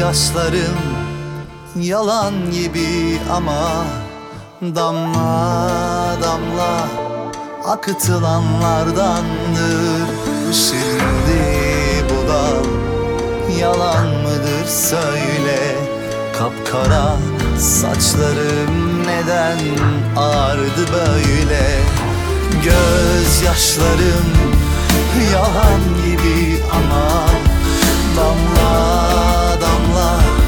Gözyaşlarım yalan gibi ama damla damla akıtılanlardandır. Şimdi bu da yalan mıdır söyle? Kapkara saçlarım neden ağardı böyle? Gözyaşlarım yalan gibi ama damla damla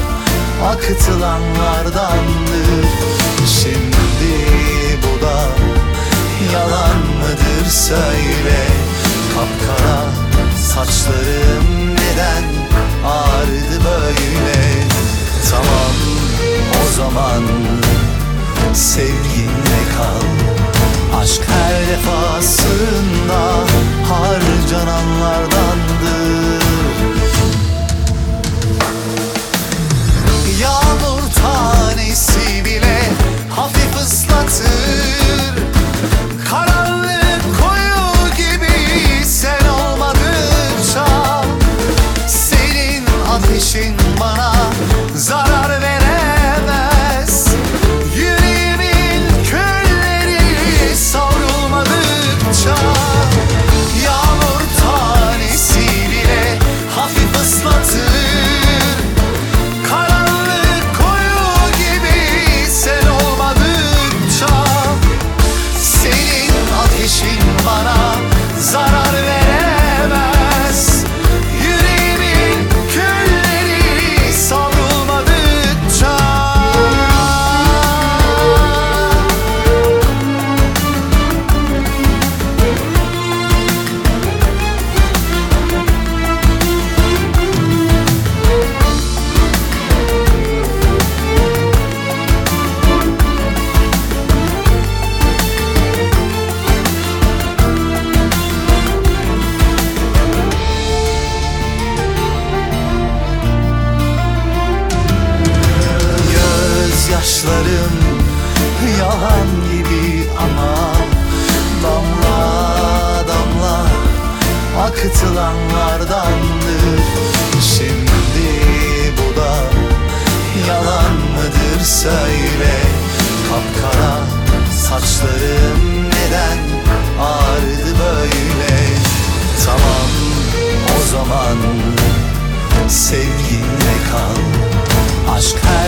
akıtılanlardandır. Şimdi bu da yalan mıdır söyle? Kapkara saçlarım neden ağardı böyle? Tamam, o zaman sevginle kal. Aşk her defasında harcananlardandır. Yağmur tanesi bile hafif ıslatır. Karanlık koyu gibi sen olmadıkça senin ateşin bana zarar veremez. Yüreğimin külleri savrulmadıkça yağmur tanesi bile hafif ıslatır. Karanlık koyu gibi sen olmadıkça senin ateşin bana zarar veremez. Yüreğimin külleri savrulmadıkça. Gözyaşlarım yalan gibi ama damla damla akıtılanlardandır. Şimdi bu da yalan mıdır söyle? Kapkara saçlarım neden ağardı böyle? Tamam, o zaman sevginle kal. Aşk her